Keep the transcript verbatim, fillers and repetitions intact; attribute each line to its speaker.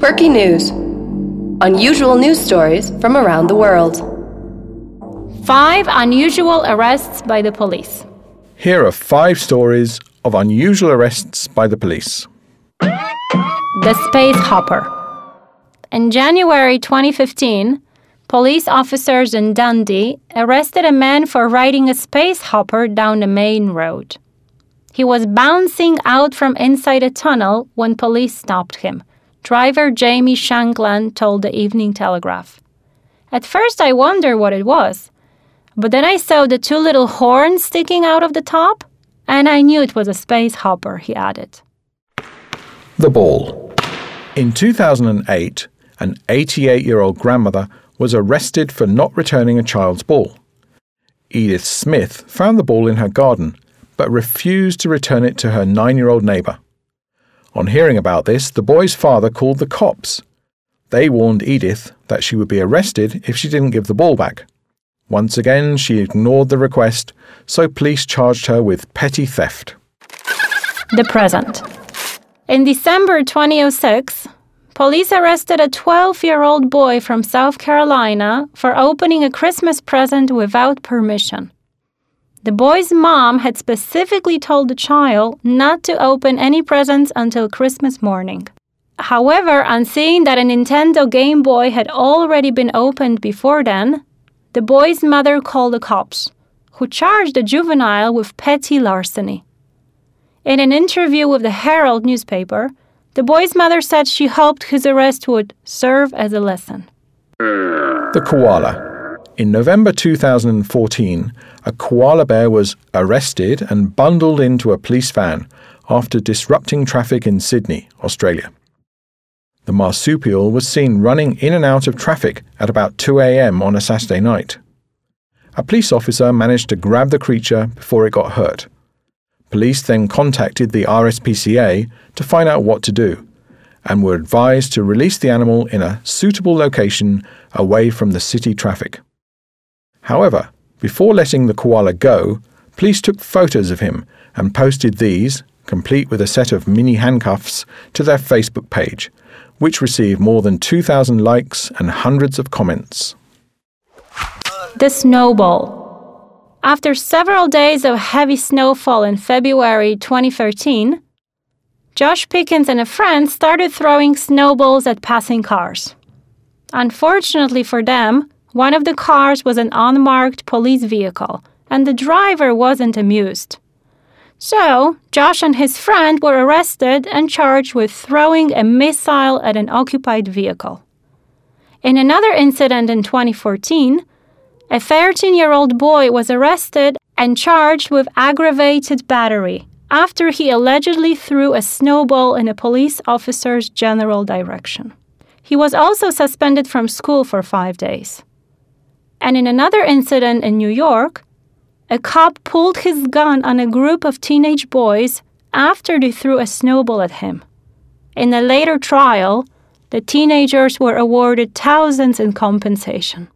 Speaker 1: Perky News. Unusual news stories from around the world.
Speaker 2: Five unusual arrests by the police.
Speaker 3: Here are five stories of unusual arrests by the police.
Speaker 2: The Space Hopper. In January twenty fifteen, police officers in Dundee arrested a man for riding a space hopper down the main road. He was bouncing out from inside a tunnel when police stopped him, driver Jamie Shankland told the Evening Telegraph. At first I wondered what it was, but then I saw the two little horns sticking out of the top, and I knew it was a space hopper, he added.
Speaker 3: The Ball. In two thousand eight, an eighty-eight-year-old grandmother was arrested for not returning a child's ball. Edith Smith found the ball in her garden, but refused to return it to her nine-year-old neighbour. On hearing about this, the boy's father called the cops. They warned Edith that she would be arrested if she didn't give the ball back. Once again, she ignored the request, so police charged her with petty theft.
Speaker 2: The Present. In December twenty oh six, police arrested a twelve-year-old boy from South Carolina for opening a Christmas present without permission. The boy's mom had specifically told the child not to open any presents until Christmas morning. However, on seeing that a Nintendo Game Boy had already been opened before then, the boy's mother called the cops, who charged the juvenile with petty larceny. In an interview with the Herald newspaper, the boy's mother said she hoped his arrest would serve as a lesson.
Speaker 3: The Koala. In November two thousand fourteen, a koala bear was arrested and bundled into a police van after disrupting traffic in Sydney, Australia. The marsupial was seen running in and out of traffic at about two a.m. on a Saturday night. A police officer managed to grab the creature before it got hurt. Police then contacted the R S P C A to find out what to do, and were advised to release the animal in a suitable location away from the city traffic. However, before letting the koala go, police took photos of him and posted these, complete with a set of mini handcuffs, to their Facebook page, which received more than two thousand likes and hundreds of comments.
Speaker 2: The Snowball. After several days of heavy snowfall in February twenty thirteen, Josh Pickens and a friend started throwing snowballs at passing cars. Unfortunately for them, one of the cars was an unmarked police vehicle, and the driver wasn't amused. So, Josh and his friend were arrested and charged with throwing a missile at an occupied vehicle. In another incident in twenty fourteen, a thirteen-year-old boy was arrested and charged with aggravated battery after he allegedly threw a snowball in a police officer's general direction. He was also suspended from school for five days. And in another incident in New York, a cop pulled his gun on a group of teenage boys after they threw a snowball at him. In a later trial, the teenagers were awarded thousands in compensation.